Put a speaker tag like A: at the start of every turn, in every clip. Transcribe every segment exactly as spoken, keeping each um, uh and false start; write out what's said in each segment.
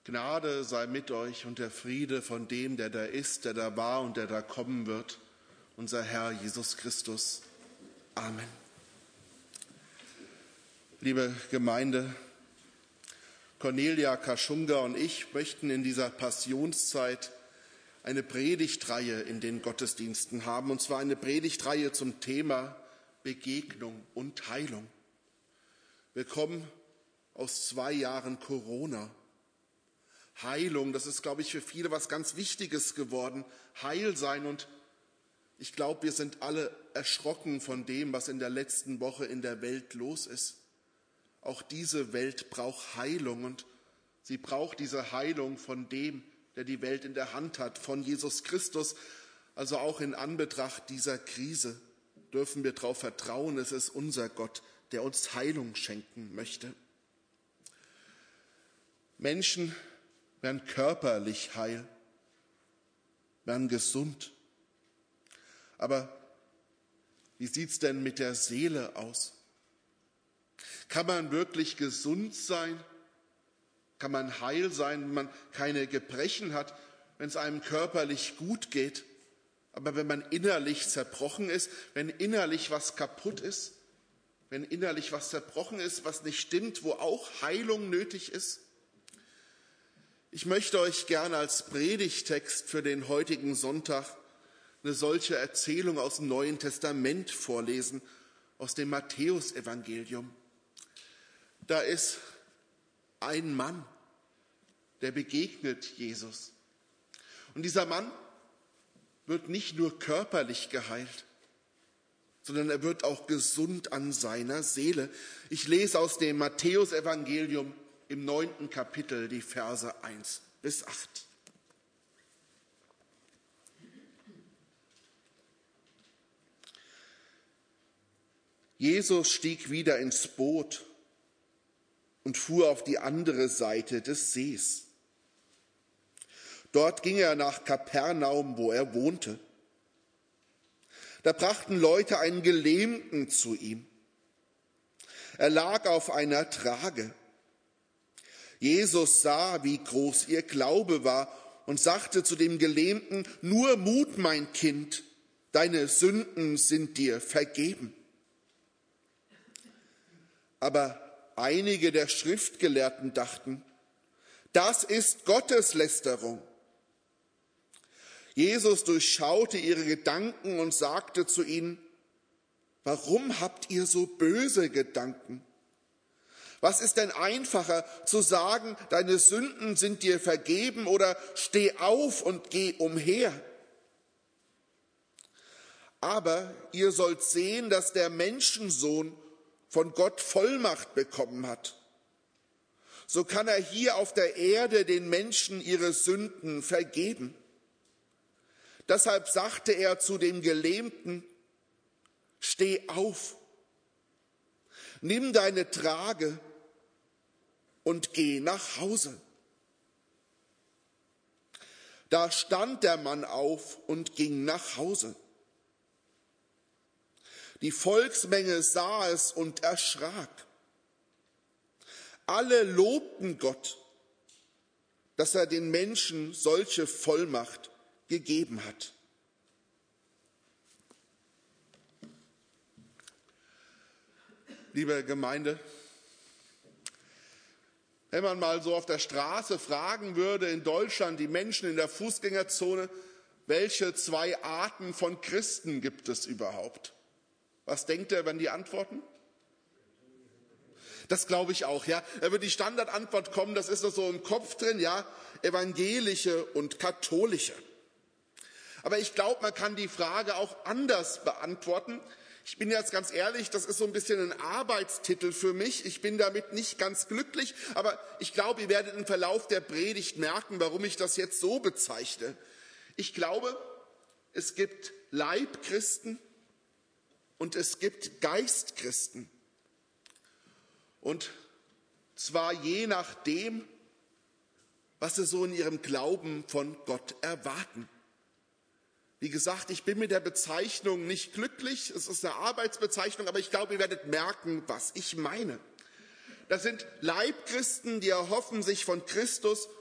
A: Gnade sei mit euch und der Friede von dem, der da ist, der da war und der da kommen wird, unser Herr Jesus Christus. Amen. Liebe Gemeinde, Cornelia Kaschunga und ich möchten in dieser Passionszeit eine Predigtreihe in den Gottesdiensten haben, und zwar eine Predigtreihe zum Thema Begegnung und Heilung. Wir kommen aus zwei Jahren Corona. Heilung, das ist, glaube ich, für viele was ganz Wichtiges geworden. Heilsein, und ich glaube, wir sind alle erschrocken von dem, was in der letzten Woche in der Welt los ist. Auch diese Welt braucht Heilung, und sie braucht diese Heilung von dem, der die Welt in der Hand hat, von Jesus Christus. Also auch in Anbetracht dieser Krise dürfen wir darauf vertrauen, es ist unser Gott, der uns Heilung schenken möchte. Menschen werden körperlich heil, werden gesund. Aber wie sieht es denn mit der Seele aus? Kann man wirklich gesund sein? Kann man heil sein, wenn man keine Gebrechen hat, wenn es einem körperlich gut geht? Aber wenn man innerlich zerbrochen ist, wenn innerlich was kaputt ist, wenn innerlich was zerbrochen ist, was nicht stimmt, wo auch Heilung nötig ist? Ich möchte euch gerne als Predigtext für den heutigen Sonntag eine solche Erzählung aus dem Neuen Testament vorlesen, aus dem Matthäusevangelium. Da ist ein Mann, der begegnet Jesus. Und dieser Mann wird nicht nur körperlich geheilt, sondern er wird auch gesund an seiner Seele. Ich lese aus dem Matthäusevangelium im neunten Kapitel die Verse eins bis acht. Jesus stieg wieder ins Boot und fuhr auf die andere Seite des Sees. Dort ging er nach Kapernaum, wo er wohnte. Da brachten Leute einen Gelähmten zu ihm. Er lag auf einer Trage. Jesus sah, wie groß ihr Glaube war, und sagte zu dem Gelähmten: Nur Mut, mein Kind, deine Sünden sind dir vergeben. Aber einige der Schriftgelehrten dachten, das ist Gotteslästerung. Jesus durchschaute ihre Gedanken und sagte zu ihnen: Warum habt ihr so böse Gedanken? Was ist denn einfacher, zu sagen, deine Sünden sind dir vergeben, oder steh auf und geh umher? Aber ihr sollt sehen, dass der Menschensohn von Gott Vollmacht bekommen hat. So kann er hier auf der Erde den Menschen ihre Sünden vergeben. Deshalb sagte er zu dem Gelähmten: Steh auf, nimm deine Trage und geh nach Hause. Da stand der Mann auf und ging nach Hause. Die Volksmenge sah es und erschrak. Alle lobten Gott, dass er den Menschen solche Vollmacht gegeben hat. Liebe Gemeinde, wenn man mal so auf der Straße fragen würde in Deutschland, die Menschen in der Fußgängerzone, welche zwei Arten von Christen gibt es überhaupt? Was denkt er, wenn die antworten? Das glaube ich auch, ja. Da wird die Standardantwort kommen, das ist doch so im Kopf drin, ja, evangelische und katholische. Aber ich glaube, man kann die Frage auch anders beantworten. Ich bin jetzt ganz ehrlich, das ist so ein bisschen ein Arbeitstitel für mich. Ich bin damit nicht ganz glücklich, aber ich glaube, ihr werdet im Verlauf der Predigt merken, warum ich das jetzt so bezeichne. Ich glaube, es gibt Leibchristen und es gibt Geistchristen. Und zwar je nachdem, was sie so in ihrem Glauben von Gott erwarten. Wie gesagt, ich bin mit der Bezeichnung nicht glücklich. Es ist eine Arbeitsbezeichnung, aber ich glaube, ihr werdet merken, was ich meine. Das sind Leibchristen, die erhoffen sich von Christus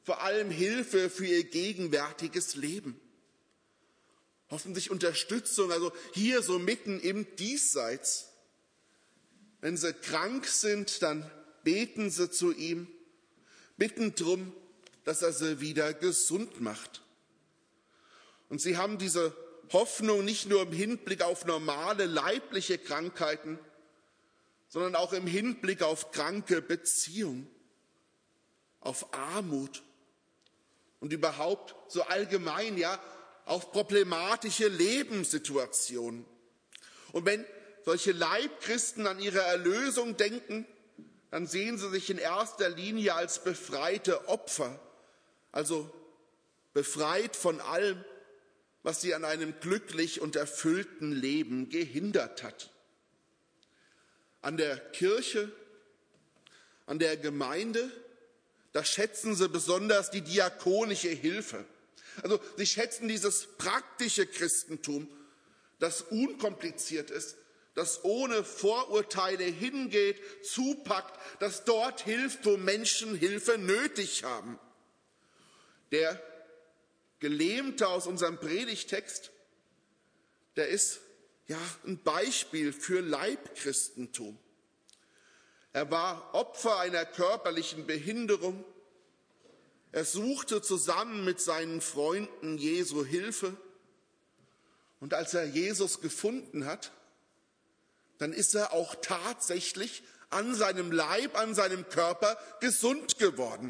A: vor allem Hilfe für ihr gegenwärtiges Leben. Hoffentlich Unterstützung, also hier so mitten im Diesseits. Wenn sie krank sind, dann beten sie zu ihm, bitten drum, dass er sie wieder gesund macht. Und sie haben diese Hoffnung nicht nur im Hinblick auf normale leibliche Krankheiten, sondern auch im Hinblick auf kranke Beziehungen, auf Armut und überhaupt so allgemein, ja, auf problematische Lebenssituationen. Und wenn solche Leibchristen an ihre Erlösung denken, dann sehen sie sich in erster Linie als befreite Opfer, also befreit von allem, was sie an einem glücklich und erfüllten Leben gehindert hat. An der Kirche, an der Gemeinde, da schätzen sie besonders die diakonische Hilfe. Also sie schätzen dieses praktische Christentum, das unkompliziert ist, das ohne Vorurteile hingeht, zupackt, das dort hilft, wo Menschen Hilfe nötig haben. Der Gelähmte aus unserem Predigtext, der ist ja ein Beispiel für Leibchristentum. Er war Opfer einer körperlichen Behinderung. Er suchte zusammen mit seinen Freunden Jesu Hilfe. Und als er Jesus gefunden hat, dann ist er auch tatsächlich an seinem Leib, an seinem Körper gesund geworden.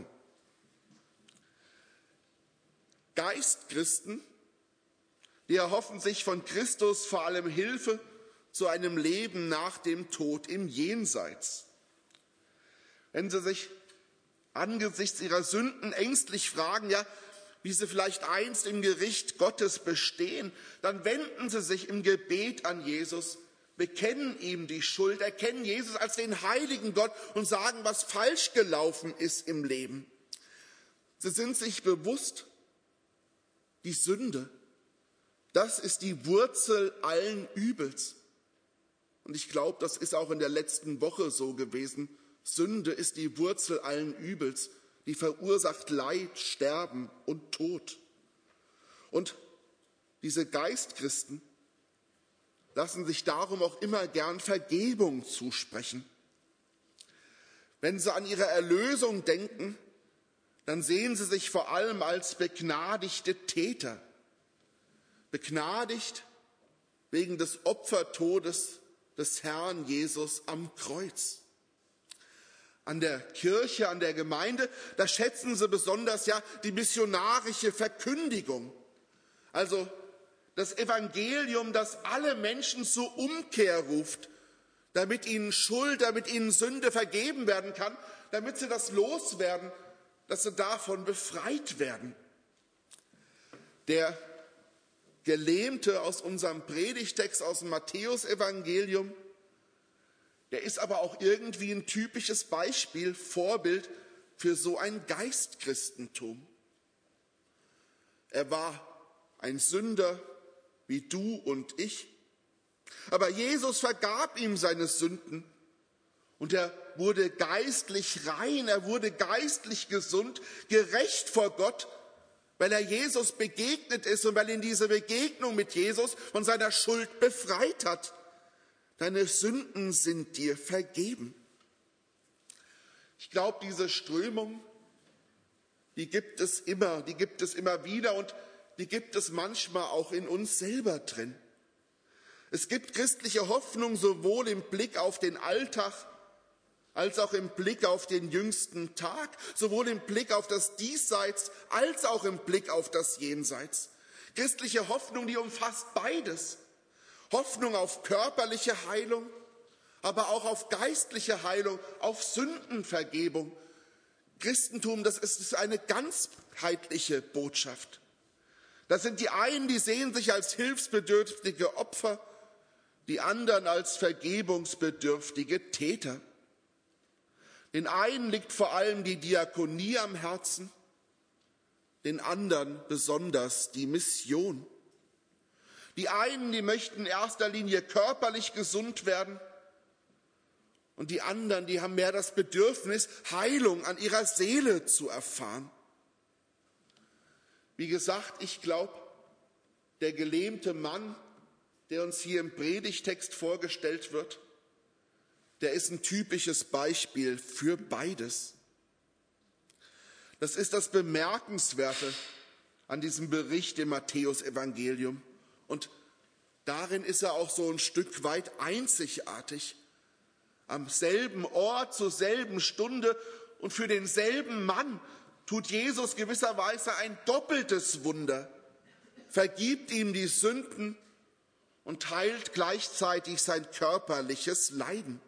A: Geistchristen, die erhoffen sich von Christus vor allem Hilfe zu einem Leben nach dem Tod im Jenseits. Wenn sie sich angesichts ihrer Sünden ängstlich fragen, ja, wie sie vielleicht einst im Gericht Gottes bestehen, dann wenden sie sich im Gebet an Jesus, bekennen ihm die Schuld, erkennen Jesus als den heiligen Gott und sagen, was falsch gelaufen ist im Leben. Sie sind sich bewusst, die Sünde, das ist die Wurzel allen Übels. Und ich glaube, das ist auch in der letzten Woche so gewesen. Sünde ist die Wurzel allen Übels, die verursacht Leid, Sterben und Tod. Und diese Geistchristen lassen sich darum auch immer gern Vergebung zusprechen. Wenn sie an ihre Erlösung denken, dann sehen sie sich vor allem als begnadigte Täter. Begnadigt wegen des Opfertodes des Herrn Jesus am Kreuz. An der Kirche, an der Gemeinde, da schätzen sie besonders ja die missionarische Verkündigung. Also das Evangelium, das alle Menschen zur Umkehr ruft, damit ihnen Schuld, damit ihnen Sünde vergeben werden kann, damit sie das loswerden, dass sie davon befreit werden. Der Gelähmte aus unserem Predigtext, aus dem Matthäusevangelium, der ist aber auch irgendwie ein typisches Beispiel, Vorbild für so ein Geistchristentum. Er war ein Sünder wie du und ich, aber Jesus vergab ihm seine Sünden und er wurde geistlich rein, er wurde geistlich gesund, gerecht vor Gott, weil er Jesus begegnet ist und weil ihn diese Begegnung mit Jesus von seiner Schuld befreit hat. Deine Sünden sind dir vergeben. Ich glaube, diese Strömung, die gibt es immer, die gibt es immer wieder und die gibt es manchmal auch in uns selber drin. Es gibt christliche Hoffnung sowohl im Blick auf den Alltag als auch im Blick auf den jüngsten Tag, sowohl im Blick auf das Diesseits als auch im Blick auf das Jenseits. Christliche Hoffnung, die umfasst beides. Hoffnung auf körperliche Heilung, aber auch auf geistliche Heilung, auf Sündenvergebung. Christentum, das ist eine ganzheitliche Botschaft. Das sind die einen, die sehen sich als hilfsbedürftige Opfer, die anderen als vergebungsbedürftige Täter. Den einen liegt vor allem die Diakonie am Herzen, den anderen besonders die Mission. Die einen, die möchten in erster Linie körperlich gesund werden und die anderen, die haben mehr das Bedürfnis, Heilung an ihrer Seele zu erfahren. Wie gesagt, ich glaube, der gelähmte Mann, der uns hier im Predigtext vorgestellt wird, der ist ein typisches Beispiel für beides. Das ist das Bemerkenswerte an diesem Bericht im Matthäusevangelium. Und darin ist er auch so ein Stück weit einzigartig. Am selben Ort, zur selben Stunde und für denselben Mann tut Jesus gewisserweise ein doppeltes Wunder, vergibt ihm die Sünden und heilt gleichzeitig sein körperliches Leiden.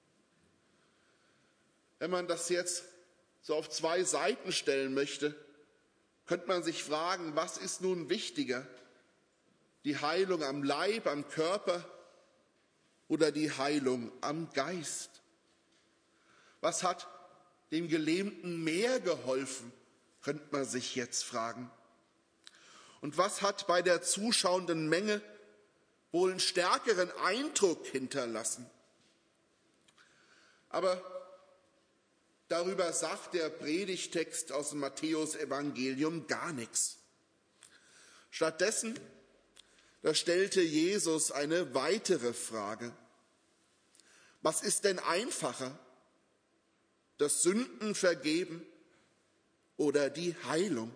A: Wenn man das jetzt so auf zwei Seiten stellen möchte, könnte man sich fragen, was ist nun wichtiger? Die Heilung am Leib, am Körper oder die Heilung am Geist? Was hat dem Gelähmten mehr geholfen, könnte man sich jetzt fragen. Und was hat bei der zuschauenden Menge wohl einen stärkeren Eindruck hinterlassen? Aber darüber sagt der Predigtext aus dem Matthäusevangelium gar nichts. Stattdessen, da stellte Jesus eine weitere Frage. Was ist denn einfacher? Das Sündenvergeben oder die Heilung?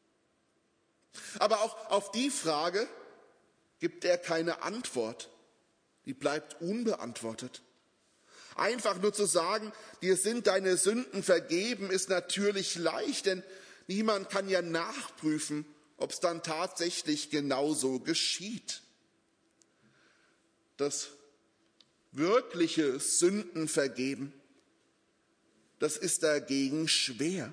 A: Aber auch auf die Frage gibt er keine Antwort. Die bleibt unbeantwortet. Einfach nur zu sagen, dir sind deine Sünden vergeben, ist natürlich leicht, denn niemand kann ja nachprüfen, ob es dann tatsächlich genauso geschieht. Das wirkliche Sündenvergeben, das ist dagegen schwer.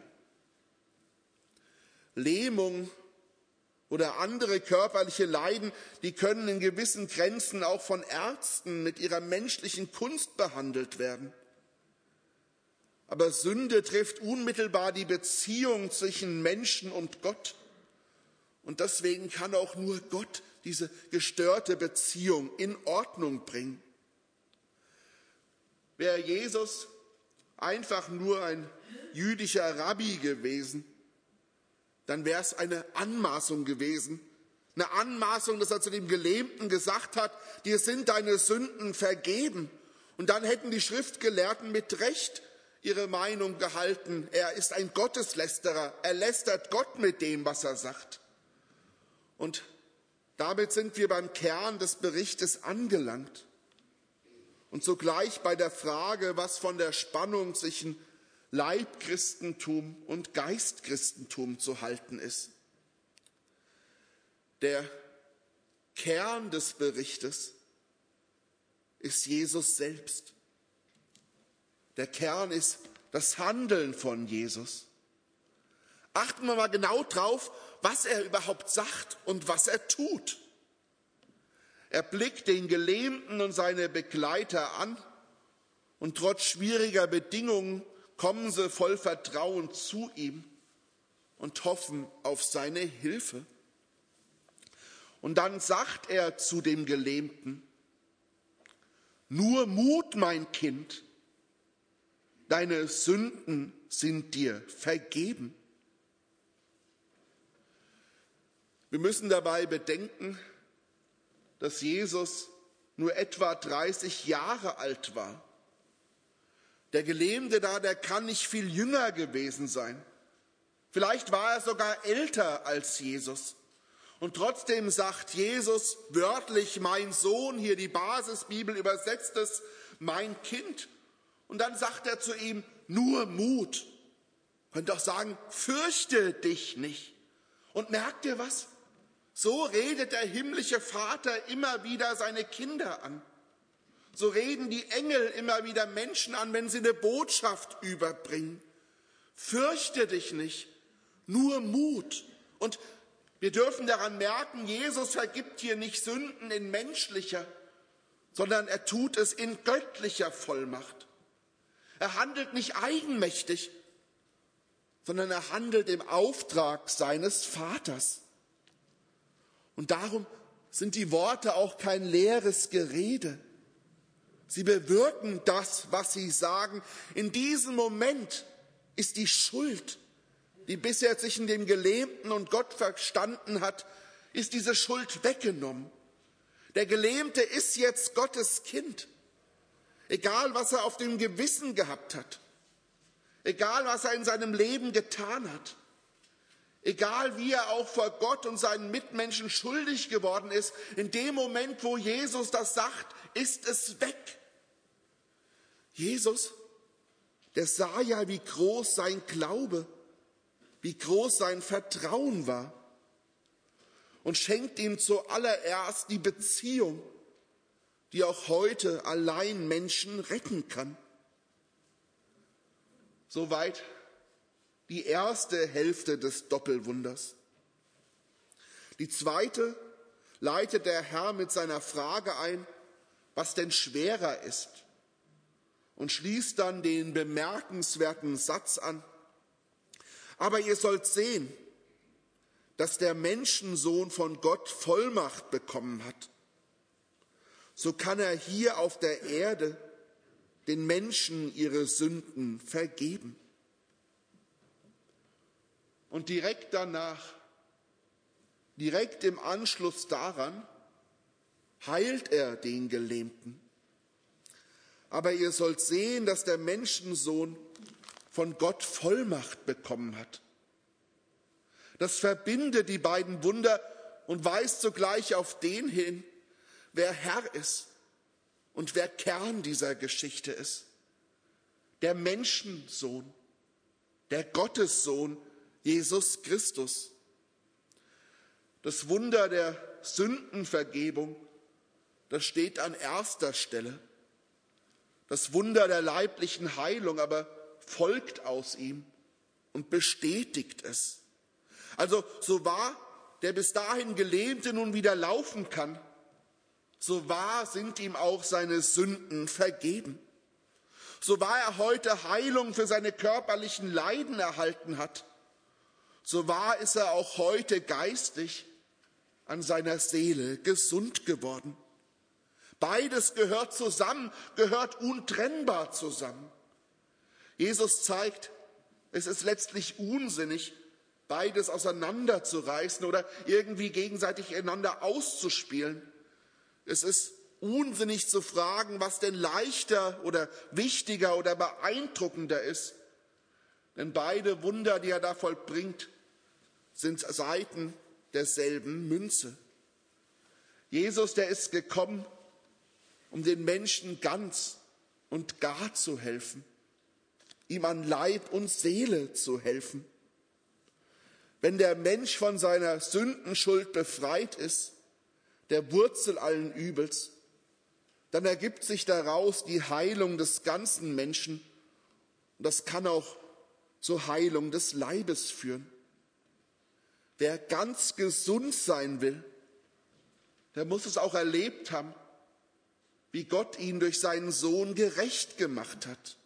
A: Lähmung oder andere körperliche Leiden, die können in gewissen Grenzen auch von Ärzten mit ihrer menschlichen Kunst behandelt werden. Aber Sünde trifft unmittelbar die Beziehung zwischen Menschen und Gott. Und deswegen kann auch nur Gott diese gestörte Beziehung in Ordnung bringen. Wäre Jesus einfach nur ein jüdischer Rabbi gewesen, dann wäre es eine Anmaßung gewesen. Eine Anmaßung, dass er zu dem Gelähmten gesagt hat, dir sind deine Sünden vergeben. Und dann hätten die Schriftgelehrten mit Recht ihre Meinung gehalten. Er ist ein Gotteslästerer. Er lästert Gott mit dem, was er sagt. Und damit sind wir beim Kern des Berichtes angelangt. Und zugleich bei der Frage, was von der Spannung zwischen Leibchristentum und Geistchristentum zu halten ist. Der Kern des Berichtes ist Jesus selbst. Der Kern ist das Handeln von Jesus. Achten wir mal genau drauf, was er überhaupt sagt und was er tut. Er blickt den Gelähmten und seine Begleiter an und trotz schwieriger Bedingungen kommen sie voll Vertrauen zu ihm und hoffen auf seine Hilfe. Und dann sagt er zu dem Gelähmten, nur Mut, mein Kind, deine Sünden sind dir vergeben. Wir müssen dabei bedenken, dass Jesus nur etwa dreißig Jahre alt war. Der Gelähmte da, der kann nicht viel jünger gewesen sein. Vielleicht war er sogar älter als Jesus. Und trotzdem sagt Jesus wörtlich, mein Sohn, hier die Basisbibel übersetzt es, mein Kind. Und dann sagt er zu ihm, nur Mut. Könnt auch sagen, fürchte dich nicht. Und merkt ihr was? So redet der himmlische Vater immer wieder seine Kinder an. So reden die Engel immer wieder Menschen an, wenn sie eine Botschaft überbringen. Fürchte dich nicht, nur Mut. Und wir dürfen daran merken, Jesus vergibt hier nicht Sünden in menschlicher, sondern er tut es in göttlicher Vollmacht. Er handelt nicht eigenmächtig, sondern er handelt im Auftrag seines Vaters. Und darum sind die Worte auch kein leeres Gerede. Sie bewirken das, was sie sagen. In diesem Moment ist die Schuld, die bisher zwischen dem Gelähmten und Gott verstanden hat, ist diese Schuld weggenommen. Der Gelähmte ist jetzt Gottes Kind. Egal, was er auf dem Gewissen gehabt hat. Egal, was er in seinem Leben getan hat. Egal, wie er auch vor Gott und seinen Mitmenschen schuldig geworden ist. In dem Moment, wo Jesus das sagt, ist es weg. Jesus, der sah ja, wie groß sein Glaube, wie groß sein Vertrauen war. Und schenkt ihm zuallererst die Beziehung, die auch heute allein Menschen retten kann. Soweit die erste Hälfte des Doppelwunders. Die zweite leitet der Herr mit seiner Frage ein, was denn schwerer ist, und schließt dann den bemerkenswerten Satz an: Aber ihr sollt sehen, dass der Menschensohn von Gott Vollmacht bekommen hat. So kann er hier auf der Erde den Menschen ihre Sünden vergeben. Und direkt danach, direkt im Anschluss daran, heilt er den Gelähmten. Aber ihr sollt sehen, dass der Menschensohn von Gott Vollmacht bekommen hat. Das verbindet die beiden Wunder und weist zugleich auf den hin, wer Herr ist und wer Kern dieser Geschichte ist. Der Menschensohn, der Gottessohn, Jesus Christus. Das Wunder der Sündenvergebung, das steht an erster Stelle. Das Wunder der leiblichen Heilung aber folgt aus ihm und bestätigt es. Also so wahr der bis dahin Gelähmte nun wieder laufen kann, so wahr sind ihm auch seine Sünden vergeben. So wahr er heute Heilung für seine körperlichen Leiden erhalten hat, so wahr ist er auch heute geistig an seiner Seele gesund geworden. Beides gehört zusammen, gehört untrennbar zusammen. Jesus zeigt, es ist letztlich unsinnig, beides auseinanderzureißen oder irgendwie gegenseitig einander auszuspielen. Es ist unsinnig zu fragen, was denn leichter oder wichtiger oder beeindruckender ist. Denn beide Wunder, die er da vollbringt, sind Seiten derselben Münze. Jesus, der ist gekommen, um den Menschen ganz und gar zu helfen, ihm an Leib und Seele zu helfen. Wenn der Mensch von seiner Sündenschuld befreit ist, der Wurzel allen Übels, dann ergibt sich daraus die Heilung des ganzen Menschen. Und das kann auch zur Heilung des Leibes führen. Wer ganz gesund sein will, der muss es auch erlebt haben, wie Gott ihn durch seinen Sohn gerecht gemacht hat.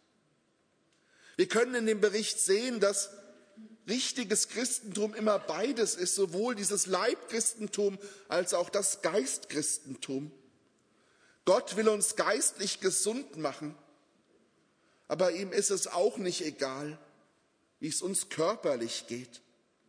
A: Wir können in dem Bericht sehen, dass richtiges Christentum immer beides ist, sowohl dieses Leibchristentum als auch das Geistchristentum. Gott will uns geistlich gesund machen, aber ihm ist es auch nicht egal, wie es uns körperlich geht.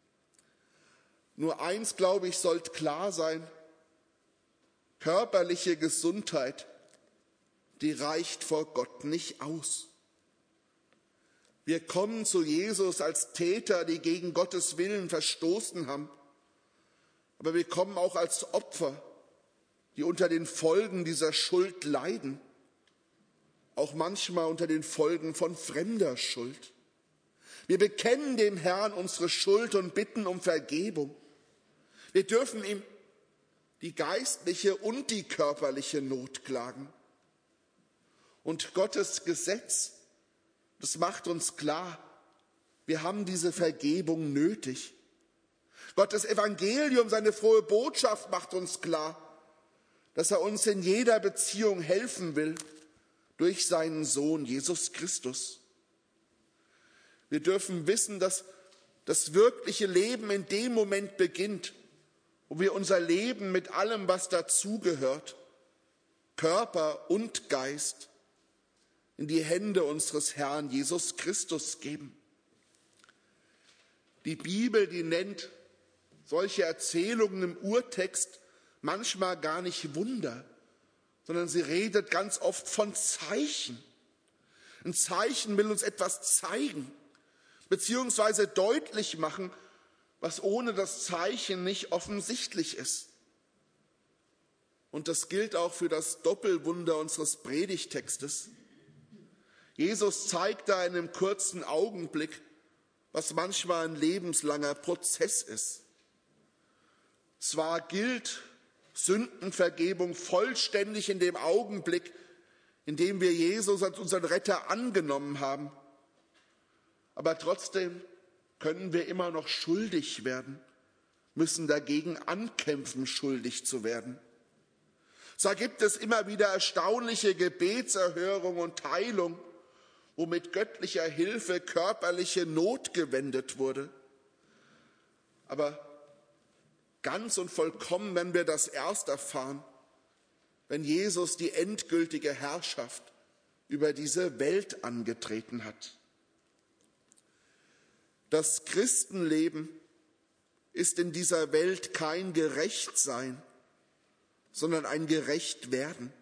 A: Nur eins, glaube ich, sollte klar sein: Körperliche Gesundheit, die reicht vor Gott nicht aus. Wir kommen zu Jesus als Täter, die gegen Gottes Willen verstoßen haben. Aber wir kommen auch als Opfer, die unter den Folgen dieser Schuld leiden. Auch manchmal unter den Folgen von fremder Schuld. Wir bekennen dem Herrn unsere Schuld und bitten um Vergebung. Wir dürfen ihm die geistliche und die körperliche Not klagen. Und Gottes Gesetz, das macht uns klar, wir haben diese Vergebung nötig. Gottes Evangelium, seine frohe Botschaft macht uns klar, dass er uns in jeder Beziehung helfen will durch seinen Sohn Jesus Christus. Wir dürfen wissen, dass das wirkliche Leben in dem Moment beginnt, wo wir unser Leben mit allem, was dazugehört, Körper und Geist, in die Hände unseres Herrn Jesus Christus geben. Die Bibel, die nennt solche Erzählungen im Urtext manchmal gar nicht Wunder, sondern sie redet ganz oft von Zeichen. Ein Zeichen will uns etwas zeigen, beziehungsweise deutlich machen, was ohne das Zeichen nicht offensichtlich ist. Und das gilt auch für das Doppelwunder unseres Predigtextes. Jesus zeigt da in einem kurzen Augenblick, was manchmal ein lebenslanger Prozess ist. Zwar gilt Sündenvergebung vollständig in dem Augenblick, in dem wir Jesus als unseren Retter angenommen haben, aber trotzdem können wir immer noch schuldig werden, müssen dagegen ankämpfen, schuldig zu werden. Zwar gibt es immer wieder erstaunliche Gebetserhörung und Heilung, wo mit göttlicher Hilfe körperliche Not gewendet wurde. Aber ganz und vollkommen, wenn wir das erst erfahren, wenn Jesus die endgültige Herrschaft über diese Welt angetreten hat. Das Christenleben ist in dieser Welt kein Gerechtsein, sondern ein Gerechtwerden.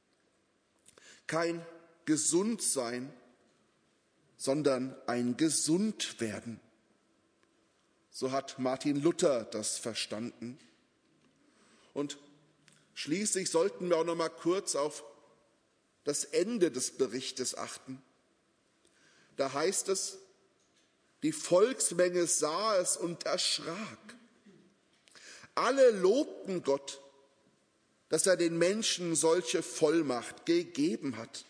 A: Kein Gesundsein, sondern ein Gesundwerden. So hat Martin Luther das verstanden. Und schließlich sollten wir auch noch mal kurz auf das Ende des Berichtes achten. Da heißt es, die Volksmenge sah es und erschrak. Alle lobten Gott, dass er den Menschen solche Vollmacht gegeben hat.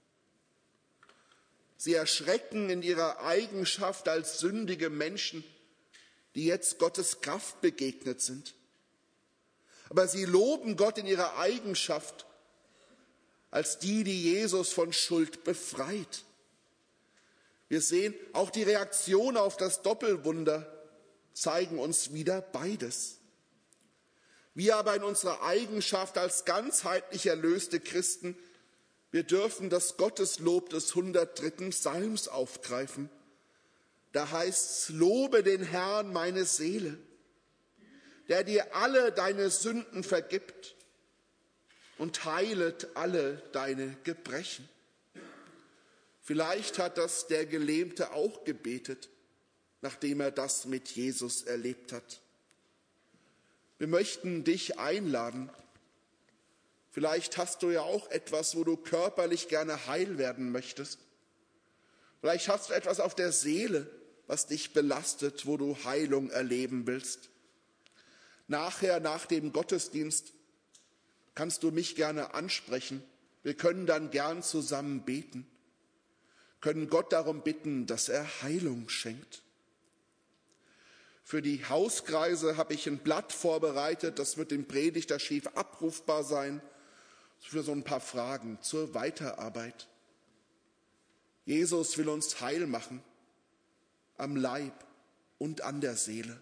A: Sie erschrecken in ihrer Eigenschaft als sündige Menschen, die jetzt Gottes Kraft begegnet sind. Aber sie loben Gott in ihrer Eigenschaft als die, die Jesus von Schuld befreit. Wir sehen, auch die Reaktion auf das Doppelwunder zeigen uns wieder beides. Wir aber in unserer Eigenschaft als ganzheitlich erlöste Christen, wir dürfen das Gotteslob des hundertdritten Psalms aufgreifen. Da heißt es, lobe den Herrn meine Seele, der dir alle deine Sünden vergibt und heilet alle deine Gebrechen. Vielleicht hat das der Gelähmte auch gebetet, nachdem er das mit Jesus erlebt hat. Wir möchten dich einladen. Vielleicht hast du ja auch etwas, wo du körperlich gerne heil werden möchtest. Vielleicht hast du etwas auf der Seele, was dich belastet, wo du Heilung erleben willst. Nachher, nach dem Gottesdienst, kannst du mich gerne ansprechen. Wir können dann gern zusammen beten, können Gott darum bitten, dass er Heilung schenkt. Für die Hauskreise habe ich ein Blatt vorbereitet, das wird im Predigtarchiv abrufbar sein, für so ein paar Fragen zur Weiterarbeit. Jesus will uns heil machen, am Leib und an der Seele.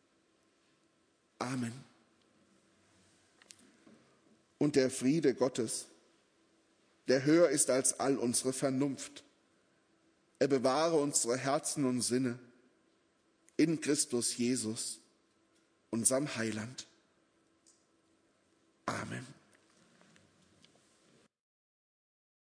A: Amen. Und der Friede Gottes, der höher ist als all unsere Vernunft, er bewahre unsere Herzen und Sinne in Christus Jesus, unserem Heiland. Amen.